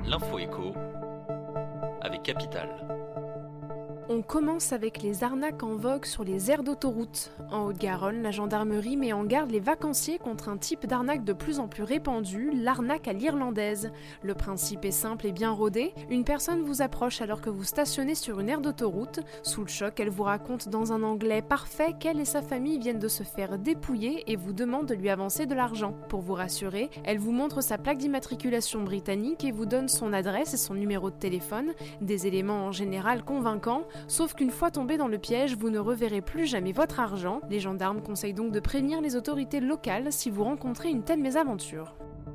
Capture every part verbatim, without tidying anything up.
L'info écho avec Capital. On commence avec les arnaques en vogue sur les aires d'autoroute. En Haute-Garonne, la gendarmerie met en garde les vacanciers contre un type d'arnaque de plus en plus répandu, l'arnaque à l'irlandaise. Le principe est simple et bien rodé. Une personne vous approche alors que vous stationnez sur une aire d'autoroute. Sous le choc, elle vous raconte dans un anglais parfait qu'elle et sa famille viennent de se faire dépouiller et vous demande de lui avancer de l'argent. Pour vous rassurer, elle vous montre sa plaque d'immatriculation britannique et vous donne son adresse et son numéro de téléphone, des éléments en général convaincants. Sauf qu'une fois tombé dans le piège, vous ne reverrez plus jamais votre argent. Les gendarmes conseillent donc de prévenir les autorités locales si vous rencontrez une telle mésaventure.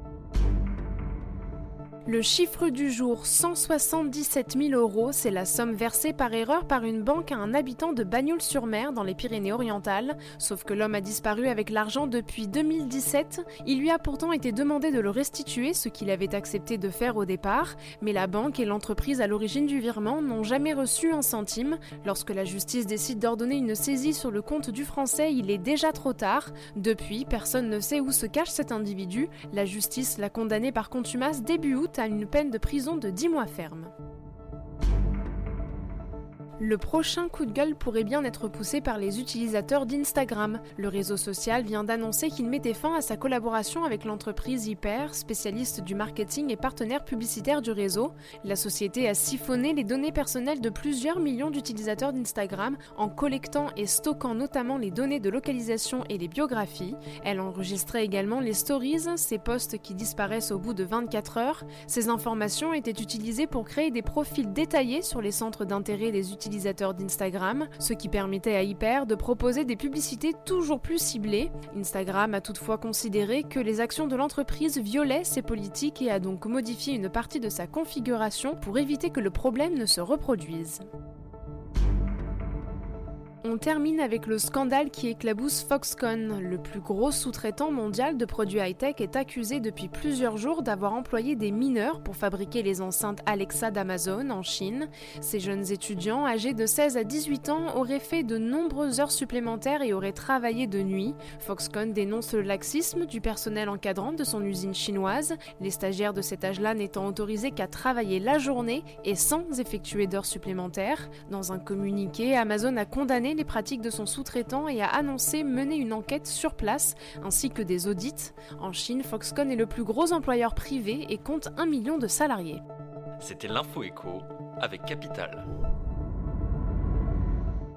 Le chiffre du jour, cent soixante-dix-sept mille euros, c'est la somme versée par erreur par une banque à un habitant de Bagnols-sur-Mer dans les Pyrénées-Orientales. Sauf que l'homme a disparu avec l'argent depuis deux mille dix-sept. Il lui a pourtant été demandé de le restituer, ce qu'il avait accepté de faire au départ. Mais la banque et l'entreprise à l'origine du virement n'ont jamais reçu un centime. Lorsque la justice décide d'ordonner une saisie sur le compte du Français, il est déjà trop tard. Depuis, personne ne sait où se cache cet individu. La justice l'a condamné par contumace début août à une peine de prison de dix mois ferme. Le prochain coup de gueule pourrait bien être poussé par les utilisateurs d'Instagram. Le réseau social vient d'annoncer qu'il mettait fin à sa collaboration avec l'entreprise Hyper, spécialiste du marketing et partenaire publicitaire du réseau. La société a siphonné les données personnelles de plusieurs millions d'utilisateurs d'Instagram en collectant et stockant notamment les données de localisation et les biographies. Elle enregistrait également les stories, ces posts qui disparaissent au bout de vingt-quatre heures. Ces informations étaient utilisées pour créer des profils détaillés sur les centres d'intérêt des utilisateurs utilisateurs d'Instagram, ce qui permettait à Hyper de proposer des publicités toujours plus ciblées. Instagram a toutefois considéré que les actions de l'entreprise violaient ses politiques et a donc modifié une partie de sa configuration pour éviter que le problème ne se reproduise. On termine avec le scandale qui éclabousse Foxconn. Le plus gros sous-traitant mondial de produits high-tech est accusé depuis plusieurs jours d'avoir employé des mineurs pour fabriquer les enceintes Alexa d'Amazon en Chine. Ces jeunes étudiants, âgés de seize à dix-huit ans, auraient fait de nombreuses heures supplémentaires et auraient travaillé de nuit. Foxconn dénonce le laxisme du personnel encadrant de son usine chinoise, les stagiaires de cet âge-là n'étant autorisés qu'à travailler la journée et sans effectuer d'heures supplémentaires. Dans un communiqué, Amazon a condamné les pratiques de son sous-traitant et a annoncé mener une enquête sur place ainsi que des audits. En Chine, Foxconn est le plus gros employeur privé et compte un million de salariés. C'était l'Info écho avec Capital.